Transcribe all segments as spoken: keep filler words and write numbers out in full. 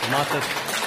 Máte,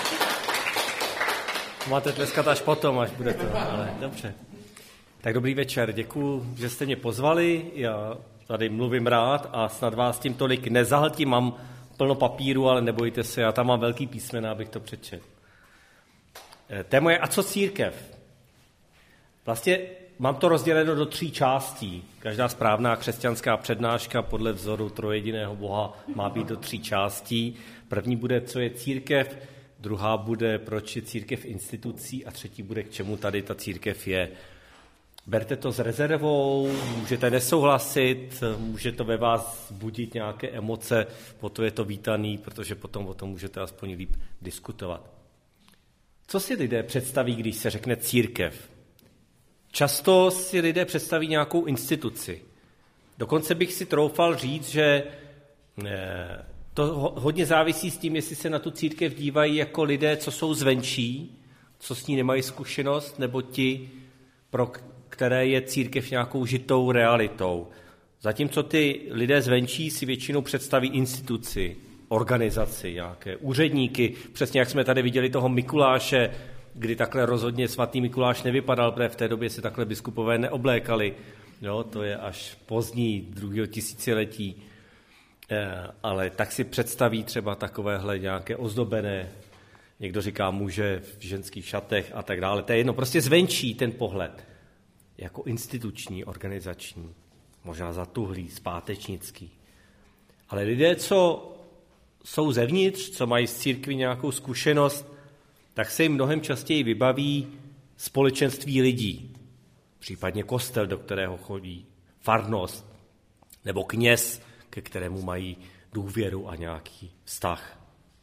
máte tleskat až potom, až bude to, ale dobře. Tak dobrý večer, děkuju, že jste mě pozvali, já tady mluvím rád a snad vás tím tolik nezahltím, mám plno papíru, ale nebojte se, já tam mám velký písmena, abych to přečetl. Téma je, a co církev? Vlastně mám to rozděleno do tří částí. Každá správná křesťanská přednáška podle vzoru trojjediného Boha má být do tří částí. První bude, co je církev, druhá bude, proč je církev institucí a třetí bude, k čemu tady ta církev je. Berte to s rezervou, můžete nesouhlasit, může to ve vás budit nějaké emoce, potom je to vítaný, protože potom o tom můžete aspoň líp diskutovat. Co si lidé představí, když se řekne církev? Často si lidé představí nějakou instituci. Dokonce bych si troufal říct, že to hodně závisí s tím, jestli se na tu církev dívají jako lidé, co jsou zvenčí, co s ní nemají zkušenost, nebo ti, pro které je církev nějakou žitou realitou. Zatímco ty lidé zvenčí si většinou představí instituci, organizaci, nějaké úředníky, přesně jak jsme tady viděli toho Mikuláše, kdy takhle rozhodně svatý Mikuláš nevypadal, protože v té době se takhle biskupové neoblékali. Jo, to je až pozdní druhého tisíciletí. Ale tak si představí třeba takovéhle nějaké ozdobené, někdo říká muže v ženských šatech a tak dále. To je jedno, prostě zvenčí ten pohled. Jako instituční, organizační, možná zatuhlý, zpátečnický. Ale lidé, co jsou zevnitř, co mají z církví nějakou zkušenost, tak se jim mnohem častěji vybaví společenství lidí, případně kostel, do kterého chodí, farnost, nebo kněz, ke kterému mají důvěru a nějaký vztah.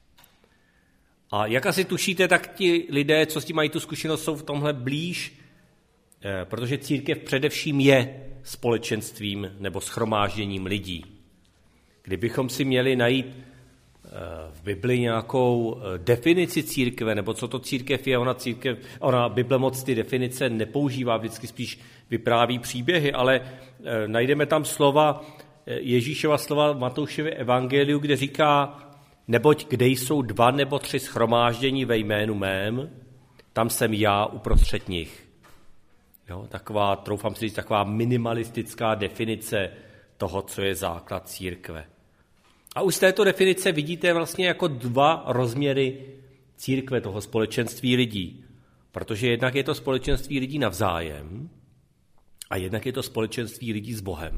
A jak asi tušíte, tak ti lidé, co s tím mají tu zkušenost, jsou v tomhle blíž, protože církev především je společenstvím nebo shromážděním lidí. Kdybychom si měli najít v Bibli nějakou definici církve, nebo co to církev je, ona, církev, ona Bible moc ty definice nepoužívá, vždycky spíš vypráví příběhy, ale najdeme tam slova, Ježíšova slova v Matoušově evangeliu, kde říká, neboť kde jsou dva nebo tři shromáždění ve jménu mém, tam jsem já uprostřed nich. Jo, taková, troufám si říct, taková minimalistická definice toho, co je základ církve. A už z této definice vidíte vlastně jako dva rozměry církve, toho společenství lidí. Protože jednak je to společenství lidí navzájem a jednak je to společenství lidí s Bohem.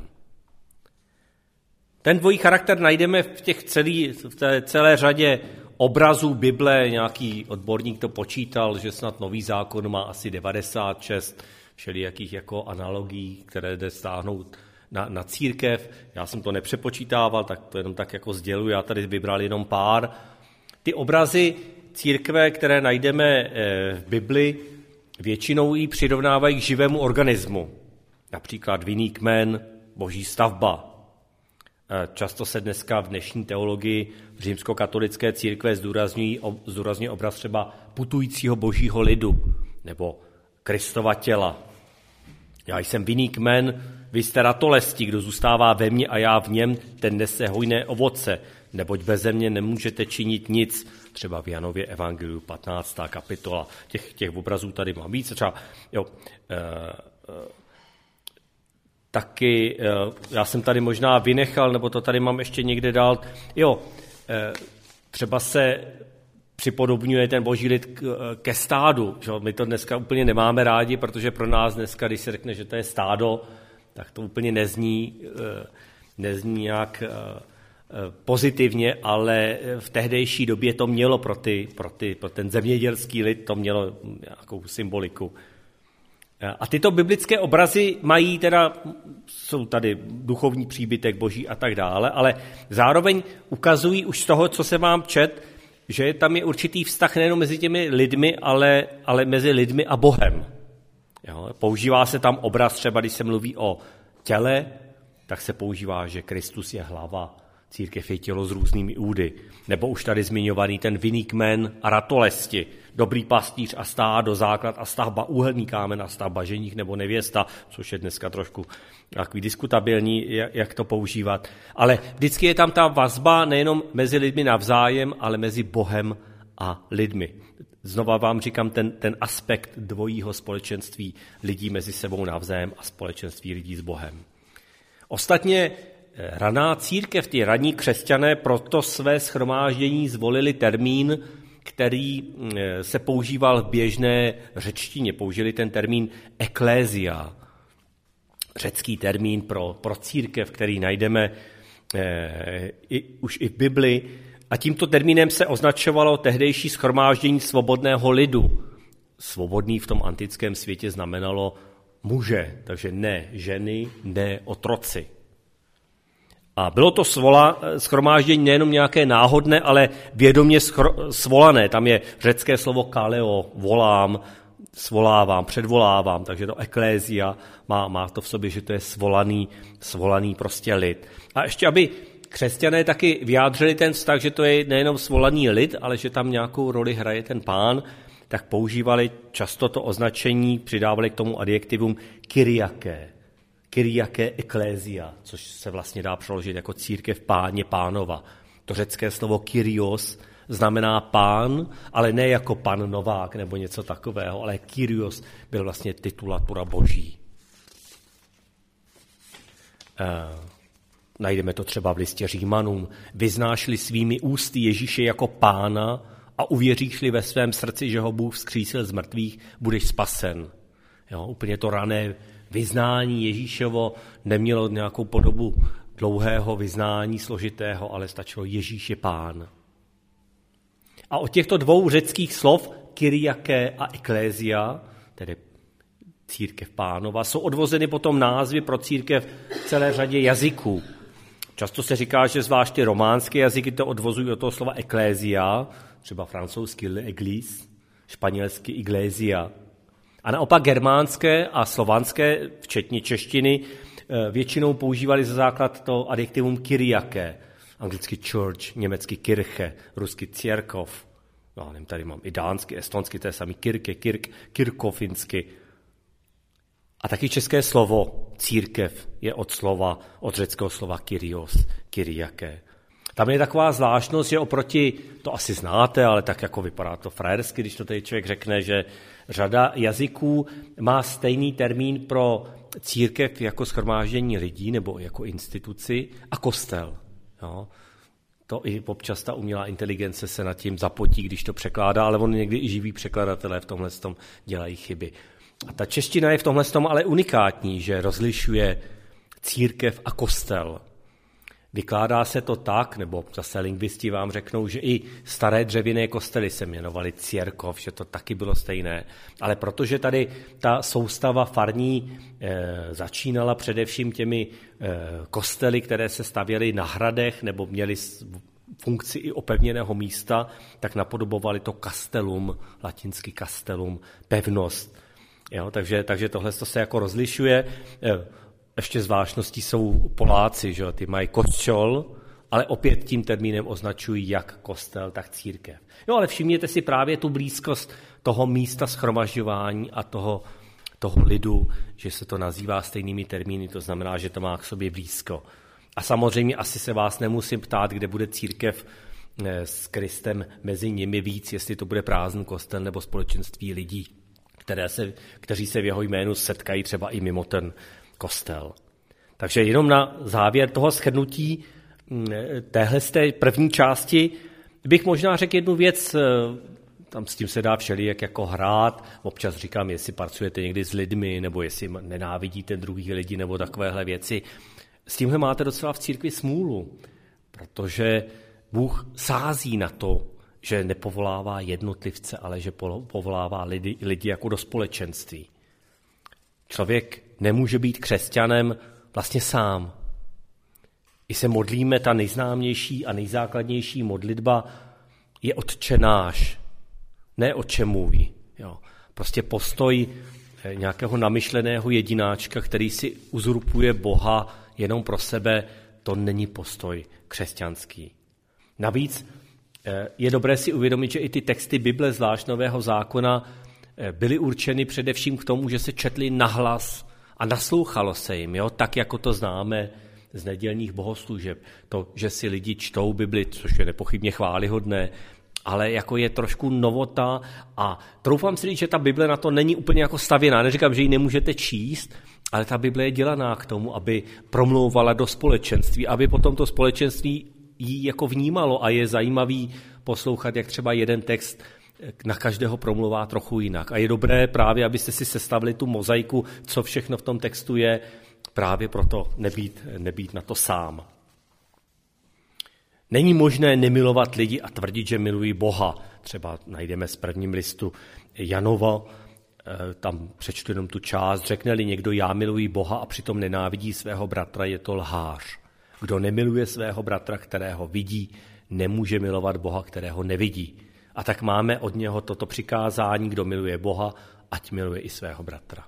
Ten dvojí charakter najdeme v těch celý, v té celé řadě obrazů Bible. Nějaký odborník to počítal, že snad Nový zákon má asi devadesát šest všelijakých jako analogií, které jde stáhnout na, na církev. Já jsem to nepřepočítával, tak to jenom tak jako sděluji, já tady vybral jenom pár. Ty obrazy církve, které najdeme v Bibli, většinou ji přirovnávají k živému organismu. Například vinný kmen, boží stavba. Často se dneska v dnešní teologii římskokatolické církve zdůrazňují, zdůrazňuje obraz třeba putujícího božího lidu nebo Kristova těla. Já jsem vinný kmen, vy jste ratolesti, kdo zůstává ve mně a já v něm, ten nese hojné ovoce, neboť beze mě nemůžete činit nic. Třeba v Janově evangeliu patnáctá kapitola. Těch, těch obrazů tady mám víc. Třeba, jo, e, e, taky, e, já jsem tady možná vynechal, nebo to tady mám ještě někde dál. Jo, e, třeba se připodobňuje ten boží lid ke stádu. Že? My to dneska úplně nemáme rádi, protože pro nás dneska, když se řekne, že to je stádo, tak to úplně nezní, nezní nějak pozitivně, ale v tehdejší době to mělo pro, ty, pro, ty, pro ten zemědělský lid, to mělo nějakou symboliku. A tyto biblické obrazy mají teda, jsou tady duchovní příbytek boží a tak dále, ale zároveň ukazují už z toho, co se vám čet, že tam je určitý vztah nejen mezi těmi lidmi, ale, ale mezi lidmi a Bohem. Jo? Používá se tam obraz, třeba když se mluví o těle, tak se používá, že Kristus je hlava, církev je tělo s různými údy. Nebo už tady zmiňovaný ten vinný kmen a ratolesti, dobrý pastýř a stádo, základ a stavba, úhelný kámen a stavba, ženích nebo nevěsta, což je dneska trošku takový diskutabilní, jak to používat. Ale vždycky je tam ta vazba nejenom mezi lidmi navzájem, ale mezi Bohem a lidmi. Znova vám říkám ten, ten aspekt dvojího společenství lidí mezi sebou navzájem a společenství lidí s Bohem. Ostatně raná církev, ty raní křesťané, proto své shromáždění zvolili termín, který se používal v běžné řečtině. Použili ten termín eklézia, řecký termín pro, pro církev, který najdeme eh, i, už i v Bibli. A tímto termínem se označovalo tehdejší shromáždění svobodného lidu. Svobodný v tom antickém světě znamenalo muže, takže ne ženy, ne otroci. A bylo to svola, shromáždění nejenom nějaké náhodné, ale vědomě schro, svolané. Tam je řecké slovo kaleo, volám, svolávám, předvolávám, takže to eklézia má, má to v sobě, že to je svolaný, svolaný prostě lid. A ještě, aby křesťané taky vyjádřili ten vztah, že to je nejenom svolaný lid, ale že tam nějakou roli hraje ten Pán, tak používali často to označení, přidávali k tomu adjektivum kyriaké. Kyriaké eklézia, což se vlastně dá přeložit jako církev Páně, Pánova. To řecké slovo kyrios znamená pán, ale ne jako pan Novák nebo něco takového, ale kyrios byl vlastně titulatura boží. Uh, najdeme to třeba v listě Římanům. Vyznáš-li svými ústy Ježíše jako pána a uvěříš-li ve svém srdci, že ho Bůh vzkřísil z mrtvých, budeš spasen. Jo, úplně to rané vyznání Ježíšovo nemělo nějakou podobu dlouhého vyznání, složitého, ale stačilo Ježíš je pán. A od těchto dvou řeckých slov, kyriaké a eklézia, tedy církev Pánova, jsou odvozeny potom názvy pro církev v celé řadě jazyků. Často se říká, že zvlášť ty románské jazyky to odvozují od toho slova eklézia, třeba francouzsky l'église, španělsky iglesia. A naopak germánské a slovanské, včetně češtiny, většinou používali za základ to adjektivum kyriaké, anglicky church, německy kirche, rusky církov. No, nevím, tady mám i dánsky, estonsky, to je samý kirke, kirk, kirkofinsky. A taky české slovo církev je od slova, od řeckého slova kyrios, kyriaké. Tam je taková zvláštnost, že oproti, to asi znáte, ale tak jako vypadá to frajersky, když to tady člověk řekne, že řada jazyků má stejný termín pro církev jako shromáždění lidí nebo jako instituci a kostel. Jo. To i občas ta umělá inteligence se nad tím zapotí, když to překládá, ale on někdy i živí překladatelé v tomhle tom dělají chyby. A ta čeština je v tomhle tom ale unikátní, že rozlišuje církev a kostel. Vykládá se to tak, nebo zase lingvisti vám řeknou, že i staré dřevěné kostely se jmenovaly církov, že to taky bylo stejné. Ale protože tady ta soustava farní e, začínala především těmi e, kostely, které se stavěly na hradech nebo měly funkci i opevněného místa, tak napodobovali to castellum, latinsky castellum, pevnost. Jo, takže, takže tohle se jako rozlišuje. E, Ještě zvláštností jsou Poláci, že ty mají kostel, ale opět tím termínem označují jak kostel, tak církev. Jo, ale všimněte si právě tu blízkost toho místa shromažďování a toho, toho lidu, že se to nazývá stejnými termíny, to znamená, že to má k sobě blízko. A samozřejmě asi se vás nemusím ptát, kde bude církev s Kristem mezi nimi víc, jestli to bude prázdný kostel nebo společenství lidí, které se, kteří se v jeho jménu setkají třeba i mimo ten kostel. Takže jenom na závěr toho shrnutí téhle z té první části bych možná řekl jednu věc, tam s tím se dá všelijak jako hrát, občas říkám, jestli pracujete někdy s lidmi, nebo jestli nenávidíte druhý lidi, nebo takovéhle věci. S tímhle máte docela v církvi smůlu, protože Bůh sází na to, že nepovolává jednotlivce, ale že povolává lidi, lidi jako do společenství. Člověk nemůže být křesťanem vlastně sám. I se modlíme, ta nejznámější a nejzákladnější modlitba je Otče náš, ne Otče můj. Jo. Prostě postoj nějakého namyšleného jedináčka, který si uzurpuje Boha jenom pro sebe, to není postoj křesťanský. Navíc je dobré si uvědomit, že i ty texty Bible, zvlášť Nového zákona, byly určeny především k tomu, že se četly nahlas a naslouchalo se jim, jo? Tak jako to známe z nedělních bohoslužeb. To, že si lidi čtou Bibli, což je nepochybně chvályhodné, ale jako je trošku novota a troufám si říct, že ta Bible na to není úplně jako stavěná. Neříkám, že ji nemůžete číst, ale ta Bible je dělaná k tomu, aby promlouvala do společenství, aby potom to společenství ji jako vnímalo a je zajímavý poslouchat, jak třeba jeden text na každého promluvá trochu jinak. A je dobré právě, abyste si sestavili tu mozaiku, co všechno v tom textu je, právě proto nebýt, nebýt na to sám. Není možné nemilovat lidi a tvrdit, že milují Boha. Třeba najdeme z prvním listu Janova, tam přečtu jenom tu část, řekne-li někdo, já miluji Boha a přitom nenávidí svého bratra, je to lhář. Kdo nemiluje svého bratra, kterého vidí, nemůže milovat Boha, kterého nevidí. A tak máme od něho toto přikázání, kdo miluje Boha, ať miluje i svého bratra.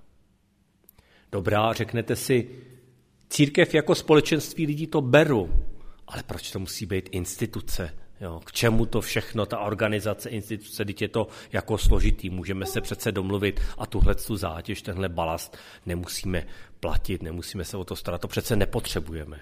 Dobrá, řeknete si, církev jako společenství lidí to beru, ale proč to musí být instituce? Jo, k čemu to všechno, ta organizace, instituce, teď je to jako složitý, můžeme se přece domluvit a tuhle tu zátěž, tenhle balast nemusíme platit, nemusíme se o to starat, to přece nepotřebujeme.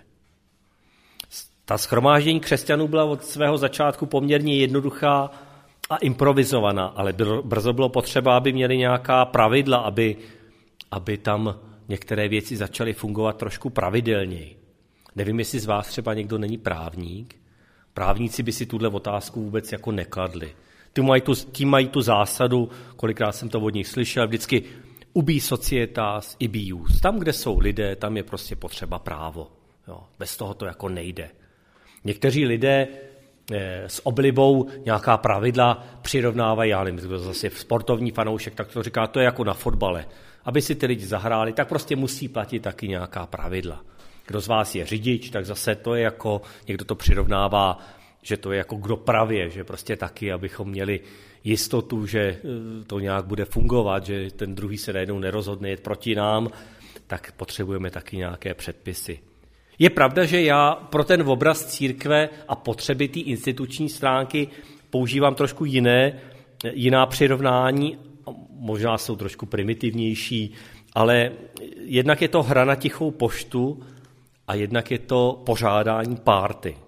Ta shromáždění křesťanů byla od svého začátku poměrně jednoduchá a improvizovaná, ale brzo bylo potřeba, aby měli nějaká pravidla, aby, aby tam některé věci začaly fungovat trošku pravidelněji. Nevím, jestli z vás třeba někdo není právník. Právníci by si tuhle otázku vůbec jako nekladli. Ty mají tu, tím mají tu zásadu, kolikrát jsem to od nich slyšel, vždycky ubi societas ibi ius. Tam, kde jsou lidé, tam je prostě potřeba právo. Jo, bez toho to jako nejde. Někteří lidé eh, s oblibou nějaká pravidla přirovnávají, já nevím, kdo zase sportovní fanoušek, tak to říká, to je jako na fotbale. Aby si ty lidi zahráli, tak prostě musí platit taky nějaká pravidla. Kdo z vás je řidič, tak zase to je jako, někdo to přirovnává, že to je jako k dopravě, že prostě taky, abychom měli jistotu, že to nějak bude fungovat, že ten druhý se najednou nerozhodne jet proti nám, tak potřebujeme taky nějaké předpisy. Je pravda, že já pro ten obraz církve a potřeby té instituční stránky používám trošku jiné, jiná přirovnání, možná jsou trošku primitivnější, ale jednak je to hra na tichou poštu a jednak je to pořádání párty.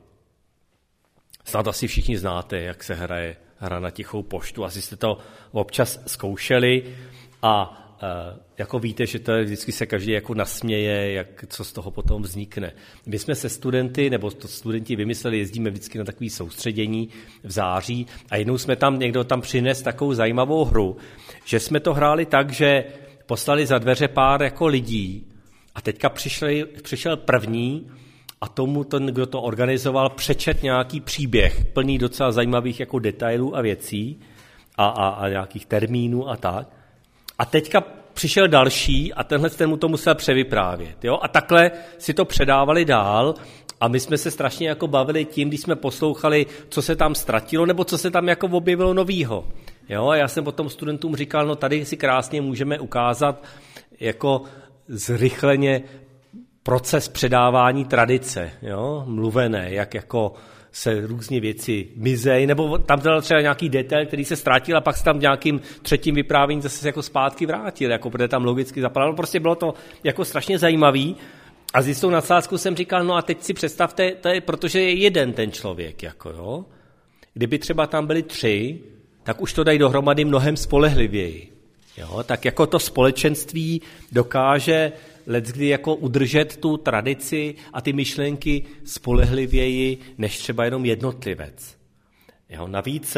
Snad asi všichni znáte, jak se hraje hra na tichou poštu. Asi jste to občas zkoušeli a e, jako víte, že to vždycky se každý jako nasměje, jak, co z toho potom vznikne. My jsme se studenty, nebo to studenti vymysleli, jezdíme vždycky na takové soustředění v září a jednou jsme tam, někdo tam přines takovou zajímavou hru, že jsme to hráli tak, že poslali za dveře pár jako lidí a teďka přišli, přišel první a tomu ten, kdo to organizoval, přečet nějaký příběh, plný docela zajímavých jako detailů a věcí a, a, a nějakých termínů a tak. A teďka přišel další a tenhle ten mu to musel převyprávět. Jo? A takhle si to předávali dál a my jsme se strašně jako bavili tím, když jsme poslouchali, co se tam ztratilo nebo co se tam jako objevilo novýho. Jo? A já jsem potom studentům říkal, no tady si krásně můžeme ukázat jako zrychleně proces předávání tradice, jo? Mluvené, jak jako se různě věci mizej, nebo tam byl třeba nějaký detail, který se ztratil a pak se tam nějakým třetím vyprávěním zase jako zpátky vrátil, jako protože tam logicky zapadalo. Prostě bylo to jako strašně zajímavý a s jistou nadsázkou jsem říkal, no a teď si představte, to je, protože je jeden ten člověk, jako jo. Kdyby třeba tam byli tři, tak už to dají dohromady mnohem spolehlivěji. Jo? Tak jako to společenství dokáže leckdy jako udržet tu tradici a ty myšlenky spolehlivěji než třeba jenom jednotlivec. Jo? Navíc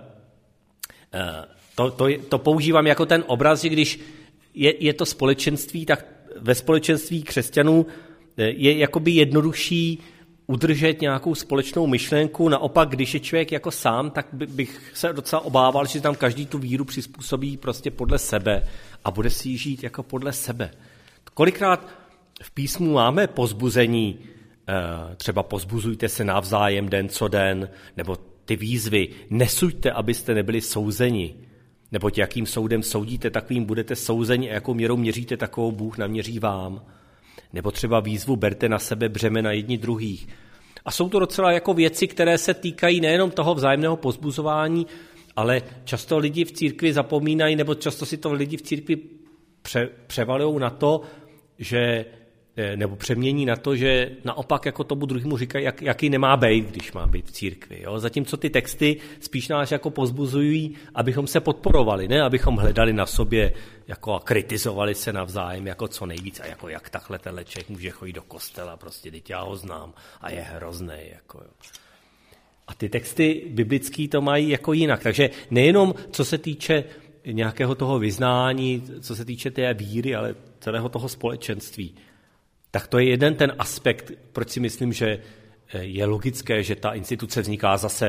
to, to, to používám jako ten obraz, že když je, je to společenství, tak ve společenství křesťanů je jakoby jednodušší udržet nějakou společnou myšlenku. Naopak, když je člověk jako sám, tak bych se docela obával, že tam každý tu víru přizpůsobí prostě podle sebe a bude si ji žít jako podle sebe. Kolikrát v písmu máme pozbuzení, třeba pozbuzujte se navzájem den co den, nebo ty výzvy, nesuďte, abyste nebyli souzeni, neboť jakým soudem soudíte, takovým budete souzeni a jakou měrou měříte, takovou Bůh naměří vám. Nebo třeba výzvu berte na sebe břemena jedni druhých. A jsou to docela jako věci, které se týkají nejenom toho vzájemného pozbuzování, ale často lidi v církvi zapomínají, nebo často si to lidi v církvi pře, převalují na to, že nebo přemění na to, že naopak jako tomu druhému říkají, jak, jaký nemá být, když má být v církvi. Jo? Zatímco ty texty spíš nás jako pozbuzují, abychom se podporovali, ne abychom hledali na sobě jako a kritizovali se navzájem jako co nejvíc a jako jak takhle tenhle člověk může chodit do kostela, prostě teď já ho znám a je hrozný. Jako, jo. A ty texty biblický to mají jako jinak. Takže nejenom co se týče nějakého toho vyznání, co se týče té víry, ale celého toho společenství. Tak to je jeden ten aspekt, proč si myslím, že je logické, že ta instituce vzniká zase,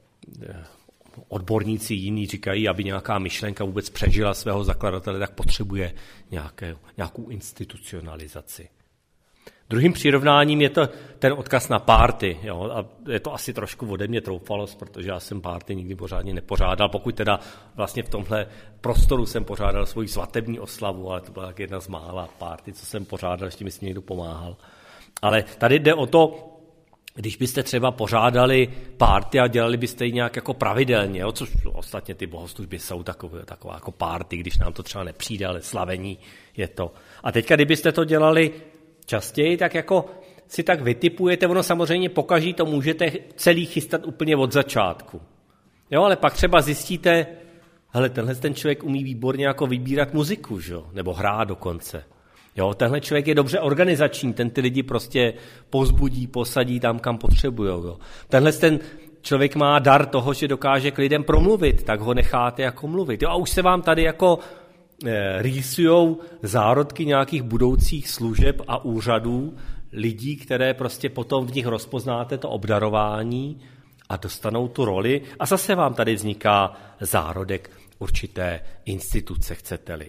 odborníci jiní říkají, aby nějaká myšlenka vůbec přežila svého zakladatele, tak potřebuje nějaké, nějakou institucionalizaci. Druhým přirovnáním je to ten odkaz na párty. Jo? A je to asi trošku ode mě troufalost, protože já jsem párty nikdy pořádně nepořádal, pokud teda vlastně v tomhle prostoru jsem pořádal svoji svatební oslavu, ale to byla tak jedna z mála párty, co jsem pořádal, ještě mi s někdo pomáhal. Ale tady jde o to, když byste třeba pořádali párty a dělali byste ji nějak jako pravidelně, jo? Což ostatně ty bohoslužby jsou takové, taková jako párty, když nám to třeba nepřijde, ale slavení je to. A teďka, kdybyste to dělali častěji, tak jako si tak vytipujete, ono samozřejmě pokaždé to můžete celý chystat úplně od začátku. Jo, ale pak třeba zjistíte, hele, tenhle ten člověk umí výborně jako vybírat muziku, že? Nebo hrát dokonce. Jo, tenhle člověk je dobře organizační, ten ty lidi prostě povzbudí, posadí tam, kam potřebujou. Jo. Tenhle ten člověk má dar toho, že dokáže k lidem promluvit, tak ho necháte jako mluvit. Jo, a už se vám tady jako rýsujou zárodky nějakých budoucích služeb a úřadů lidí, které prostě potom v nich rozpoznáte to obdarování a dostanou tu roli a zase vám tady vzniká zárodek určité instituce, chcete-li.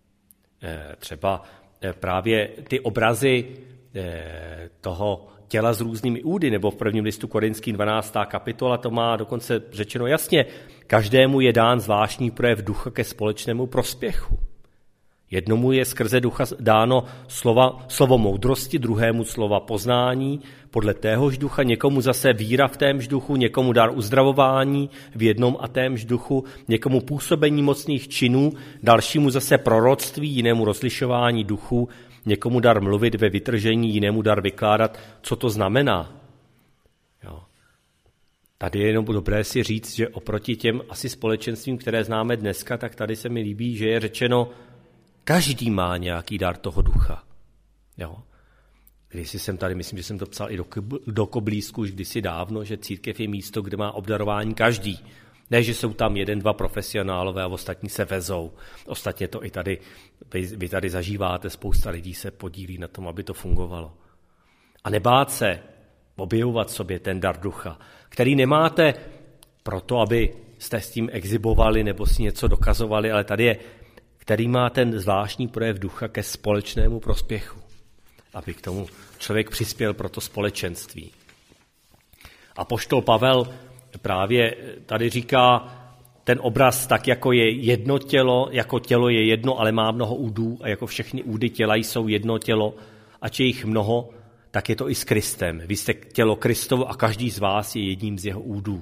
Třeba právě ty obrazy toho těla s různými údy, nebo v prvním listu Korinským dvanáctá kapitola, to má dokonce řečeno jasně, každému je dán zvláštní projev ducha ke společnému prospěchu. Jednomu je skrze ducha dáno slova, slovo moudrosti, druhému slova poznání, podle téhož ducha, někomu zase víra v témž duchu, někomu dar uzdravování v jednom a témž duchu, někomu působení mocných činů, dalšímu zase proroctví, jinému rozlišování duchu, někomu dar mluvit ve vytržení, jinému dar vykládat, co to znamená. Jo. Tady je jenom dobré si říct, že oproti těm asi společenstvím, které známe dneska, tak tady se mi líbí, že je řečeno, každý má nějaký dar toho ducha. Jo. Když jsem tady, myslím, že jsem to psal i do, do koblízku už kdysi dávno, že církev je místo, kde má obdarování každý. Ne, že jsou tam jeden, dva profesionálové a ostatní se vezou. Ostatně to i tady, vy, vy tady zažíváte, spousta lidí se podílí na tom, aby to fungovalo. A nebát se objevovat sobě ten dar ducha, který nemáte proto, aby jste s tím exhibovali nebo si něco dokazovali, ale tady je, který má ten zvláštní projev ducha ke společnému prospěchu, aby k tomu člověk přispěl pro to společenství. Apoštol Pavel právě tady říká ten obraz tak, jako je jedno tělo, jako tělo je jedno, ale má mnoho údů a jako všechny údy těla jsou jedno tělo, ač je jich mnoho, tak je to i s Kristem. Vy jste tělo Kristovo a každý z vás je jedním z jeho údů.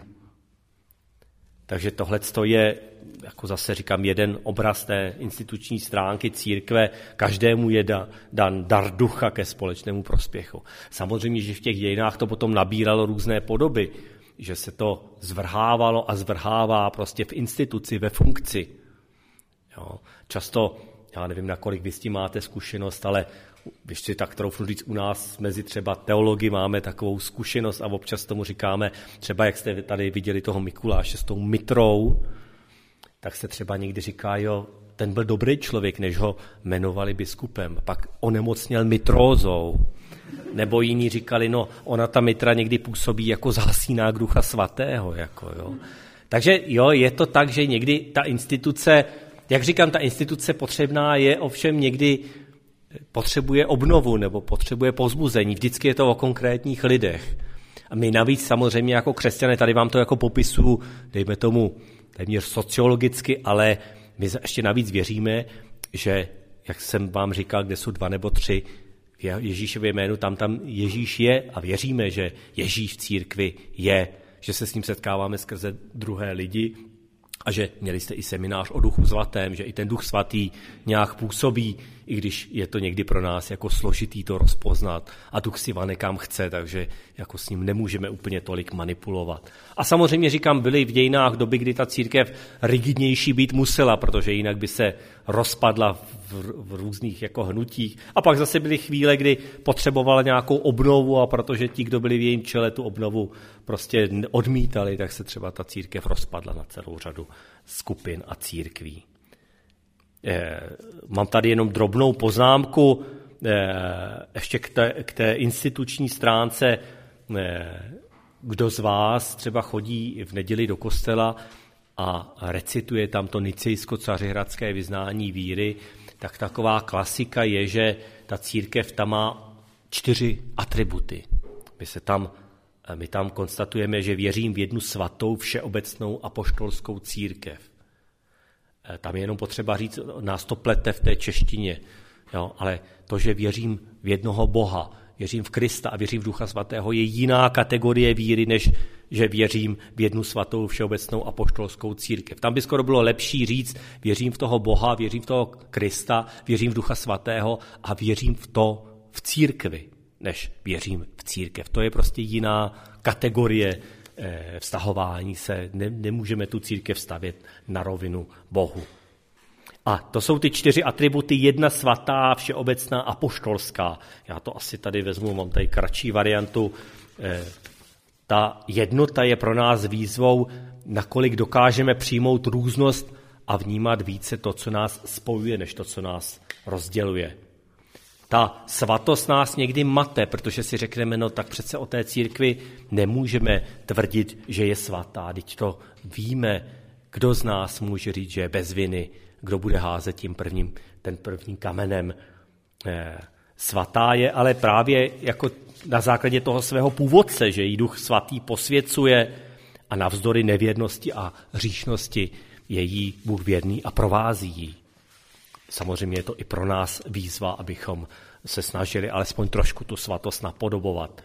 Takže tohle je, jako zase říkám, jeden obraz té instituční stránky církve, každému je da, dan dar ducha ke společnému prospěchu. Samozřejmě, že v těch dějinách to potom nabíralo různé podoby, že se to zvrhávalo a zvrhává prostě v instituci, ve funkci. Jo. Často, já nevím, nakolik vy s tím máte zkušenost, ale když si tak troufnu říct, u nás mezi třeba teology máme takovou zkušenost a občas tomu říkáme, třeba jak jste tady viděli toho Mikuláše s tou mitrou, tak se třeba někdy říká, jo, ten byl dobrý člověk, než ho jmenovali biskupem, pak onemocněl mitrózou. Nebo jiní říkali, no, ona ta mitra někdy působí jako zhasínák ducha svatého. Jako, jo. Takže jo, je to tak, že někdy ta instituce, jak říkám, ta instituce potřebná je, ovšem někdy potřebuje obnovu nebo potřebuje povzbuzení. Vždycky je to o konkrétních lidech. A my navíc samozřejmě jako křesťané, tady vám to jako popisuju, dejme tomu téměř sociologicky, ale my ještě navíc věříme, že, jak jsem vám říkal, kde jsou dva nebo tři v Ježíšově jménu, tam tam Ježíš je a věříme, že Ježíš v církvi je, že se s ním setkáváme skrze druhé lidi a a že měli jste i seminář o Duchu svatém, že i ten Duch svatý nějak působí, i když je to někdy pro nás jako složitý to rozpoznat a Duch si vane kam chce, takže jako s ním nemůžeme úplně tolik manipulovat. A samozřejmě říkám, byly v dějinách doby, kdy ta církev rigidnější být musela, protože jinak by se rozpadla v, v různých jako hnutích. A pak zase byly chvíle, kdy potřebovala nějakou obnovu a protože ti, kdo byli v jejím čele, tu obnovu prostě odmítali, tak se třeba ta církev rozpadla na celou řadu skupin a církví. Eh, mám tady jenom drobnou poznámku eh, ještě k té, k té instituční stránce. Eh, kdo z vás třeba chodí v neděli do kostela a recituje tam to nicejsko-cařihradské vyznání víry, tak taková klasika je, že ta církev tam má čtyři atributy. My se tam My tam konstatujeme, že věřím v jednu svatou, všeobecnou apoštolskou církev. Tam je jenom potřeba říct, nás to plete v té češtině, jo, ale to, že věřím v jednoho Boha, věřím v Krista a věřím v Ducha svatého, je jiná kategorie víry, než že věřím v jednu svatou, všeobecnou apoštolskou církev. Tam by skoro bylo lepší říct, věřím v toho Boha, věřím v toho Krista, věřím v Ducha svatého a věřím v to v církvi, než věřím v církev. To je prostě jiná kategorie eh, vztahování se. Ne, nemůžeme tu církev stavět na rovinu Bohu. A to jsou ty čtyři atributy, jedna svatá, všeobecná, apoštolská. Já to asi tady vezmu, mám tady kratší variantu. Eh, ta jednota je pro nás výzvou, nakolik dokážeme přijmout různost a vnímat více to, co nás spojuje, než to, co nás rozděluje. Ta svatost nás někdy mate, protože si řekneme, no tak přece o té církvi nemůžeme tvrdit, že je svatá. Teď to víme, kdo z nás může říct, že je bez viny, kdo bude házet tím prvním, ten prvním kamenem. Svatá je ale právě jako na základě toho svého původce, že jí Duch svatý posvěcuje a navzdory nevěrnosti a hříšnosti je jí Bůh věrný a provází jí. Samozřejmě je to i pro nás výzva, abychom se snažili alespoň trošku tu svatost napodobovat.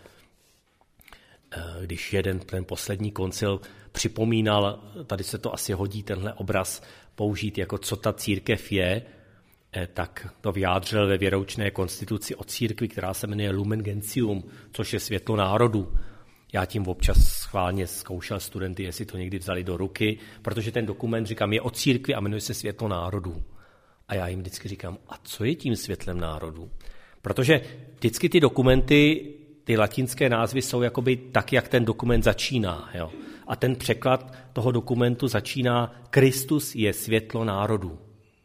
Když jeden ten poslední koncil připomínal, tady se to asi hodí tenhle obraz použít jako co ta církev je, tak to vyjádřil ve věroučné konstituci o církvi, která se jmenuje Lumen Gentium, což je světlo národů. Já tím občas schválně zkoušel studenty, jestli to někdy vzali do ruky, protože ten dokument, říkám, je o církvi a jmenuje se Světlo národů. A já jim vždycky říkám, a co je tím světlem národů? Protože vždycky ty dokumenty, ty latinské názvy jsou jakoby tak, jak ten dokument začíná. Jo? A ten překlad toho dokumentu začíná Kristus je světlo národů.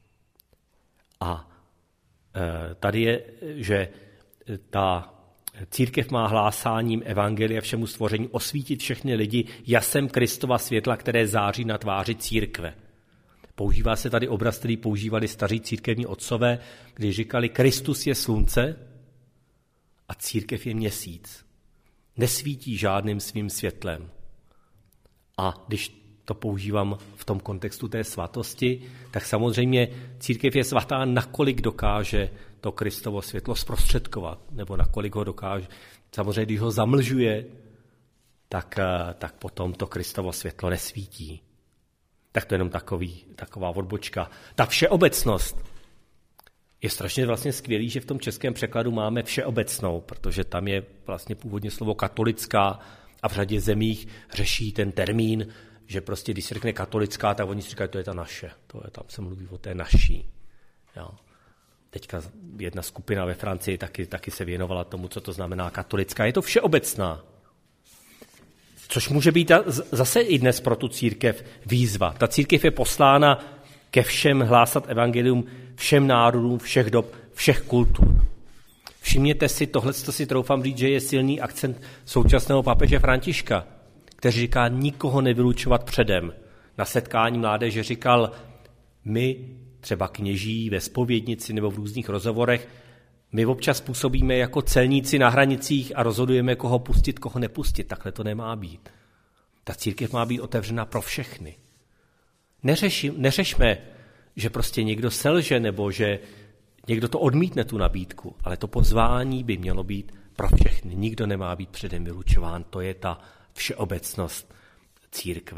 A e, tady je, že ta církev má hlásáním evangelia všemu stvoření osvítit všechny lidi jasem Kristova světla, které září na tváři církve. Používá se tady obraz, který používali staří církevní otcové, když říkali, Kristus je slunce a církev je měsíc. Nesvítí žádným svým světlem. A když to používám v tom kontextu té svatosti, tak samozřejmě církev je svatá, nakolik dokáže to Kristovo světlo zprostředkovat, nebo nakolik ho dokáže. Samozřejmě, když ho zamlžuje, tak, tak potom to Kristovo světlo nesvítí. Tak to je jenom takový, taková odbočka. Ta všeobecnost je strašně vlastně skvělý, že v tom českém překladu máme všeobecnou, protože tam je vlastně původně slovo katolická a v řadě zemích řeší ten termín, že prostě když se řekne katolická, tak oni si říkají, to je ta naše. To je, tam se mluví o té naší. Jo. Teďka jedna skupina ve Francii taky, taky se věnovala tomu, co to znamená katolická. Je to všeobecná. Což může být zase i dnes pro tu církev výzva. Ta církev je poslána ke všem hlásat evangelium, všem národům, všech dob, všech kultur. Všimněte si, tohle si troufám říct, že je silný akcent současného papeže Františka, který říká nikoho nevylučovat předem. Na setkání mládeže říkal, my třeba kněží ve zpovědnici nebo v různých rozhovorech, my občas působíme jako celníci na hranicích a rozhodujeme, koho pustit, koho nepustit. Takhle to nemá být. Ta církev má být otevřena pro všechny. Neřeši, neřešme, že prostě někdo selže nebo že někdo to odmítne tu nabídku, ale to pozvání by mělo být pro všechny. Nikdo nemá být předem vylučován. To je ta všeobecnost církve.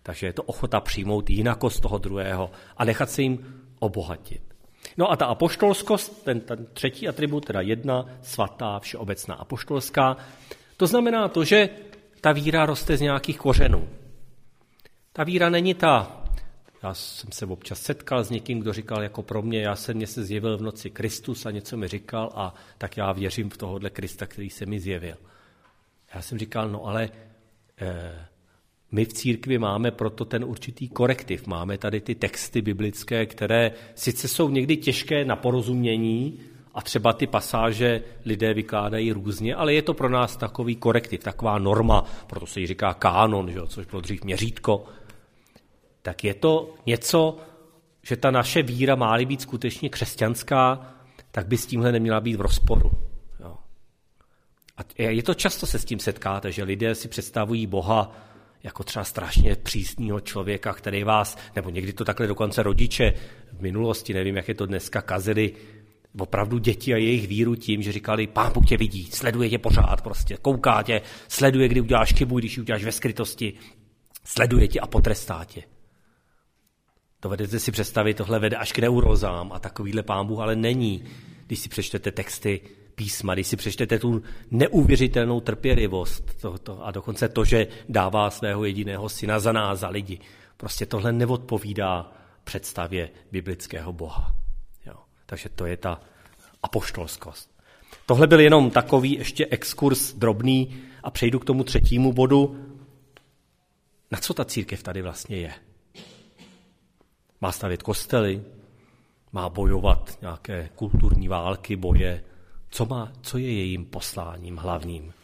Takže je to ochota přijmout jinakost toho druhého a nechat se jim obohatit. No a ta apoštolskost, ten, ten třetí atribut, teda jedna, svatá, všeobecná apoštolská, to znamená to, že ta víra roste z nějakých kořenů. Ta víra není ta, já jsem se občas setkal s někým, kdo říkal jako pro mě, já jsem mě se zjevil v noci Kristus a něco mi říkal a tak já věřím v tohohle Krista, který se mi zjevil. Já jsem říkal, no ale eh, my v církvi máme proto ten určitý korektiv. Máme tady ty texty biblické, které sice jsou někdy těžké na porozumění a třeba ty pasáže lidé vykládají různě, ale je to pro nás takový korektiv, taková norma, proto se jí říká kánon, že jo, což bylo dřív měřítko. Tak je to něco, že ta naše víra má-li být skutečně křesťanská, tak by s tímhle neměla být v rozporu. Jo. A je to často se s tím setkáte, že lidé si představují Boha jako třeba strašně přísného člověka, který vás, nebo někdy to takhle dokonce rodiče v minulosti, nevím, jak je to dneska, kazili opravdu děti a jejich víru tím, že říkali, Pán Bůh tě vidí, sleduje tě pořád, prostě kouká tě, sleduje, kdy uděláš chybu, když ji uděláš ve skrytosti, sleduje tě a potrestá tě. Dovedete si představit, tohle vede až k neurozám a takovýhle Pán Bůh ale není, když si přečtete texty písma, když si přečtete tu neuvěřitelnou trpělivost to, to, a dokonce to, že dává svého jediného syna za nás, za lidi. Prostě tohle neodpovídá představě biblického Boha. Jo. Takže to je ta apoštolskost. Tohle byl jenom takový ještě exkurs drobný a přejdu k tomu třetímu bodu. Na co ta církev tady vlastně je? Má stavět kostely, má bojovat nějaké kulturní války, boje. Co, má, co je jejím posláním hlavním?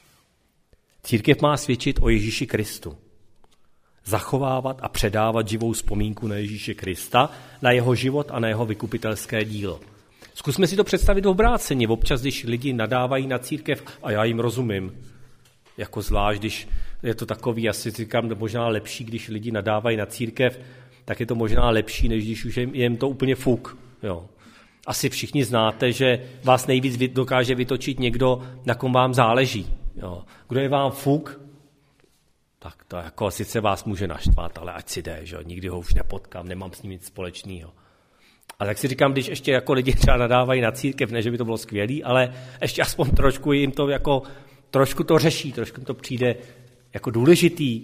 Církev má svědčit o Ježíši Kristu. Zachovávat a předávat živou vzpomínku na Ježíše Krista, na jeho život a na jeho vykupitelské dílo. Zkusme si to představit v obráceně. Občas, když lidi nadávají na církev, a já jim rozumím, jako zvlášť, když je to takový, asi říkám, možná lepší, když lidi nadávají na církev, tak je to možná lepší, než když už je jim to úplně fuk. Jo. Asi všichni znáte, že vás nejvíc dokáže vytočit někdo, na kom vám záleží. Jo. Kdo je vám fuk, tak to jako sice vás může naštvat, ale ať si jde, že jo. Nikdy ho už nepotkám, nemám s ním nic společného. A tak si říkám, když ještě jako lidi třeba nadávají na církev, ne, že by to bylo skvělý, ale ještě aspoň trošku jim to jako, trošku to řeší, trošku to přijde jako důležitý.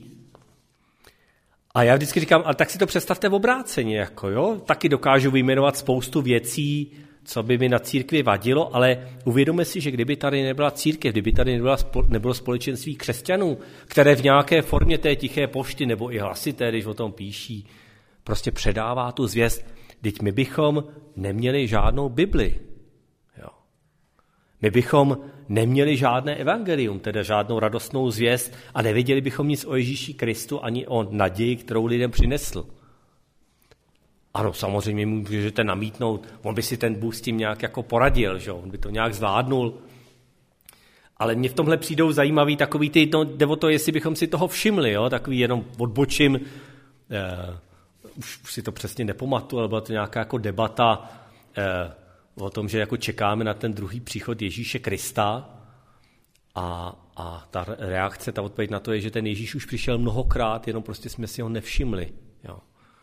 A já vždycky říkám, ale tak si to představte v obráceně, jako jo, taky dokážu vyjmenovat spoustu věcí, co by mi na církvi vadilo, ale uvědomme si, že kdyby tady nebyla církev, kdyby tady nebyla, nebylo společenství křesťanů, které v nějaké formě té tiché pošty nebo i hlasité, když o tom píší, prostě předává tu zvěst, vždyť my bychom neměli žádnou Bibli. Jo. My bychom neměli žádné evangelium, teda žádnou radostnou zvěst a nevěděli bychom nic o Ježíši Kristu ani o naději, kterou lidem přinesl. Ano, samozřejmě můžete namítnout, on by si ten Bůh s tím nějak jako poradil, že? On by to nějak zvládnul. Ale mně v tomhle přijdou zajímavý takový ty, no, jde o to, jestli bychom si toho všimli, jo? Takový jenom odbočím, eh, už, už si to přesně nepamatuju, ale byla to nějaká jako debata eh, o tom, že jako čekáme na ten druhý příchod Ježíše Krista a, a ta reakce, ta odpověď na to je, že ten Ježíš už přišel mnohokrát, jenom prostě jsme si ho nevšimli. Jo.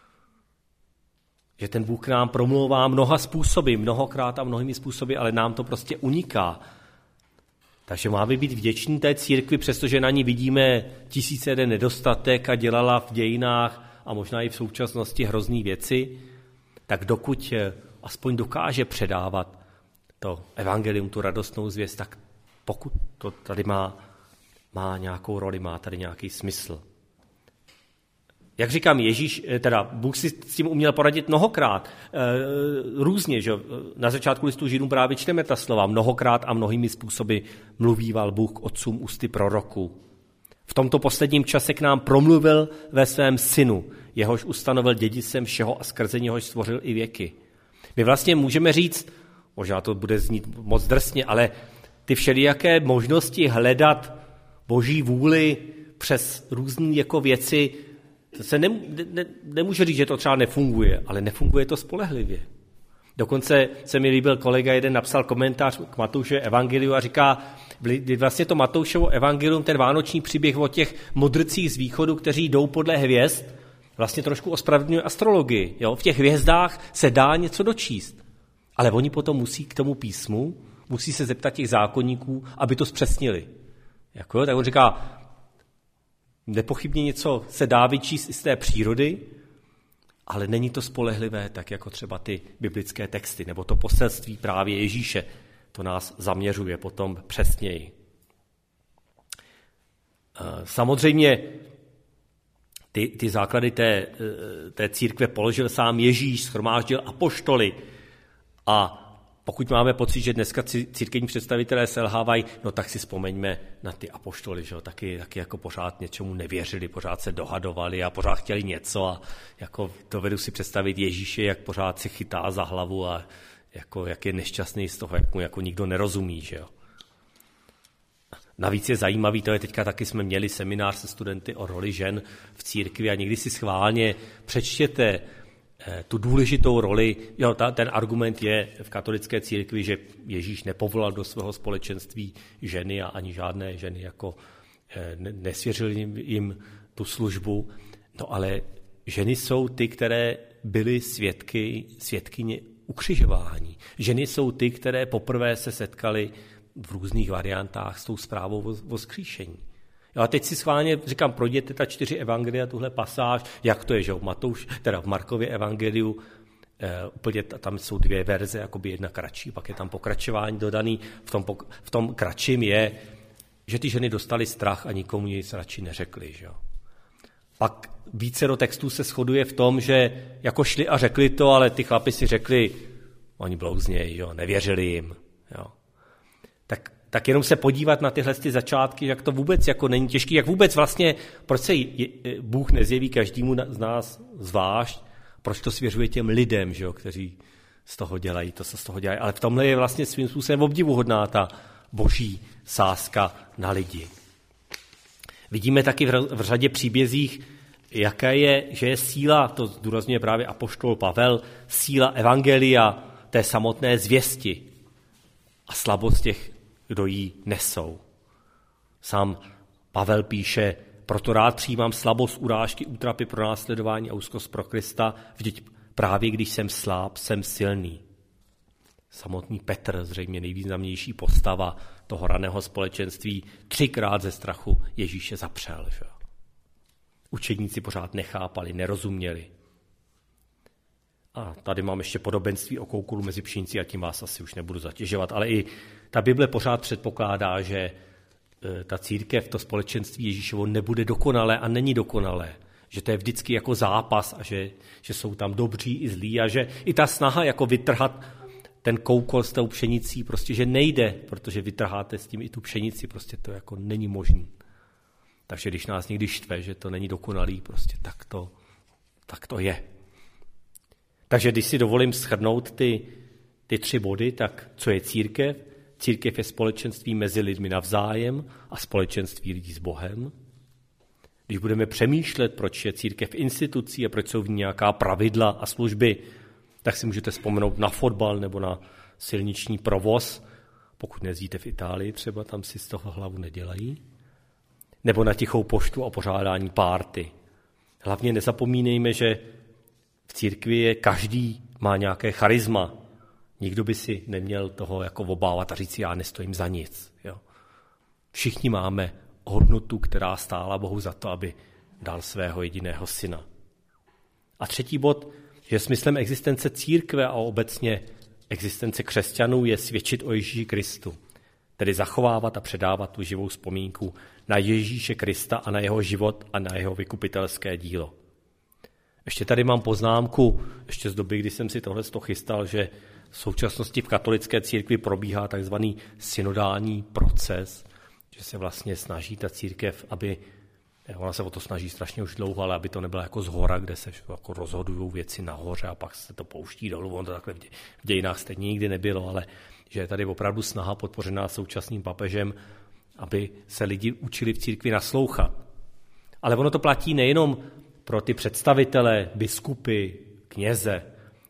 Že ten Bůh k nám promlouvá mnoha způsoby, mnohokrát a mnohými způsoby, ale nám to prostě uniká. Takže máme být vděční té církvi, přestože na ní vidíme tisíce jeden nedostatek a dělala v dějinách a možná i v současnosti hrozný věci, tak dokud aspoň dokáže předávat to evangelium, tu radostnou zvěst, tak pokud to tady má, má nějakou roli, má tady nějaký smysl. Jak říkám, Ježíš, teda Bůh si s tím uměl poradit mnohokrát, různě, že na začátku listu Židům právě čteme ta slova, mnohokrát a mnohými způsoby mluvíval Bůh k otcům ústy proroků. V tomto posledním čase k nám promluvil ve svém synu, jehož ustanovil dědicem všeho a skrze něhož stvořil i věky. My vlastně můžeme říct, možná to bude znít moc drsně, ale ty všelijaké možnosti hledat Boží vůli přes různé jako věci, to se ne, ne, nemůže říct, že to třeba nefunguje, ale nefunguje to spolehlivě. Dokonce se mi líbil, kolega jeden napsal komentář k Matoušovi evangeliu a říká, vlastně to Matoušovo evangelium, ten vánoční příběh o těch mudrcích z východu, kteří jdou podle hvězd, vlastně trošku ospravedlňuje astrologii. Jo? V těch hvězdách se dá něco dočíst, ale oni potom musí k tomu písmu, musí se zeptat těch zákonníků, aby to zpřesnili. Jako, tak on říká, nepochybně něco se dá vyčíst i z té přírody, ale není to spolehlivé, tak jako třeba ty biblické texty, nebo to poselství právě Ježíše, to nás zaměřuje potom přesněji. Samozřejmě ty, ty základy té, té církve položil sám Ježíš, shromáždil apoštoly a pokud máme pocit, že dneska církevní představitelé selhávají, no tak si vzpomeňme na ty apoštoly, že jo, taky, taky jako pořád něčemu nevěřili, pořád se dohadovali a pořád chtěli něco a jako dovedu si představit Ježíše, jak pořád se chytá za hlavu a jako, jak je nešťastný z toho, jak mu jako nikdo nerozumí, že jo. Navíc je zajímavý, to je teďka taky jsme měli seminář se studenty o roli žen v církvi a někdy si schválně přečtěte tu důležitou roli, jo, ta, ten argument je v katolické církvi, že Ježíš nepovolal do svého společenství ženy a ani žádné ženy jako ne, nesvěřil jim, jim tu službu, no ale ženy jsou ty, které byly svědky, svědkyně ukřižování. Ženy jsou ty, které poprvé se setkaly v různých variantách s tou zprávou o vzkříšení. Jo, a teď si schválně říkám, projděte ta čtyři evangelia, tuhle pasáž, jak to je, že v Matouš, teda v Markově evangeliu, e, úplně tam jsou dvě verze, jakoby jedna kratší, pak je tam pokračování dodaný. V tom, v tom kratším je, že ty ženy dostali strach a nikomu nic radši neřekli. Že? Pak více do textů se shoduje v tom, že jako šli a řekli to, ale ty chlapi si řekli, oni blouznějí, jo, nevěřili jim. Jo. Tak tak jenom se podívat na tyhle ty začátky, jak to vůbec jako není těžký, jak vůbec vlastně, proč se Bůh nezjeví každému z nás zvlášť, proč to svěřuje těm lidem, že jo, kteří z toho dělají, to se z toho dělají. Ale v tomhle je vlastně svým způsobem obdivuhodná ta boží sázka na lidi. Vidíme taky v řadě příbězích, jaká je, že je síla, to zdůrazňuje právě apoštol Pavel, síla evangelia, té samotné zvěsti a slabost těch, kdo ji nesou. Sám Pavel píše, proto rád přijímám slabost, urážky, útrapy, pronásledování a úzkost pro Krista, vždyť právě když jsem sláb, jsem silný. Samotný Petr, zřejmě nejvýznamnější postava toho raného společenství, třikrát ze strachu Ježíše zapřel. Že? Učedníci pořád nechápali, nerozuměli. A tady mám ještě podobenství o koukulu mezi pšenicí a tím vás asi už nebudu zatěžovat, ale i ta Bible pořád předpokládá, že ta církev, to společenství Ježíšovo nebude dokonalé a není dokonalé. Že to je vždycky jako zápas a že, že jsou tam dobří i zlí a že i ta snaha jako vytrhat ten koukol s tou pšenicí prostě, že nejde, protože vytrháte s tím i tu pšenici, prostě to jako není možné. Takže když nás někdy štve, že to není dokonalý, prostě tak to, tak to je. Takže když si dovolím shrnout ty, ty tři body, tak co je církev? Církev je společenství mezi lidmi navzájem a společenství lidí s Bohem. Když budeme přemýšlet, proč je církev institucí a proč jsou v ní nějaká pravidla a služby, tak si můžete vzpomenout na fotbal nebo na silniční provoz, pokud nejezdíte v Itálii, třeba tam si z toho hlavu nedělají, nebo na tichou poštu a pořádání párty. Hlavně nezapomínejme, že v církvi je každý má nějaké charisma. Nikdo by si neměl toho jako obávat a říct, já nestojím za nic. Jo. Všichni máme hodnotu, která stála Bohu za to, aby dal svého jediného syna. A třetí bod, že smyslem existence církve a obecně existence křesťanů je svědčit o Ježíši Kristu, tedy zachovávat a předávat tu živou vzpomínku na Ježíše Krista a na jeho život a na jeho vykupitelské dílo. Ještě tady mám poznámku, ještě z doby, kdy jsem si tohle chystal, že v současnosti v katolické církvi probíhá takzvaný synodální proces, že se vlastně snaží ta církev, aby, ona se o to snaží strašně už dlouho, ale aby to nebylo jako z hora, kde se jako rozhodují věci nahoře a pak se to pouští dolů, on to takhle v dějinách stejně nikdy nebylo, ale že je tady opravdu snaha podpořená současným papežem, aby se lidi učili v církvi naslouchat. Ale ono to platí nejenom pro ty představitele, biskupy, kněze,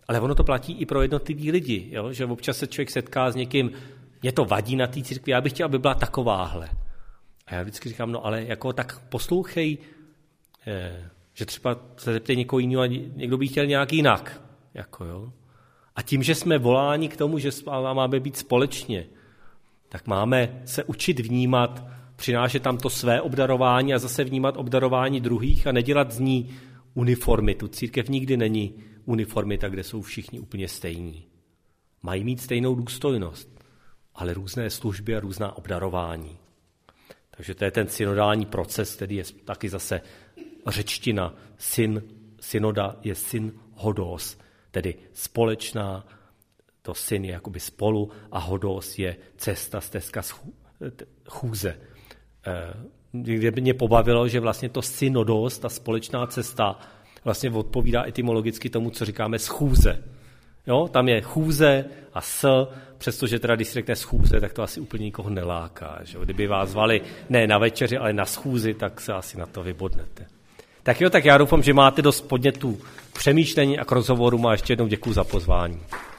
Ale ono to platí i pro jednotlivý lidi, jo? Že občas se člověk setká s někým, mě to vadí na té církvi, já bych chtěl, aby byla takováhle. A já vždycky říkám, no ale jako tak poslouchej, že třeba se zeptej někoho jiného a někdo by chtěl nějak jinak. Jako, jo? A tím, že jsme voláni k tomu, že máme být společně, tak máme se učit vnímat, přinášet tam to své obdarování a zase vnímat obdarování druhých a nedělat z ní uniformitu. Církev nikdy není uniformita, kde jsou všichni úplně stejní. Mají mít stejnou důstojnost, ale různé služby a různá obdarování. Takže to je ten synodální proces, který je taky zase řečtina. Syn, synoda je syn hodos, tedy společná, to syn je jakoby spolu a hodos je cesta, stezka chůze. Kde by mě pobavilo, že vlastně to synodos, ta společná cesta, vlastně odpovídá etymologicky tomu, co říkáme schůze. Jo, tam je chůze a s, přestože teda, když si řekne schůze, tak to asi úplně nikoho neláká. Že? Kdyby vás zvali ne na večeři, ale na schůzi, tak se asi na to vybodnete. Tak jo, tak já doufám, že máte dost podnětů k přemýšlení a k rozhovoru a ještě jednou děkuju za pozvání.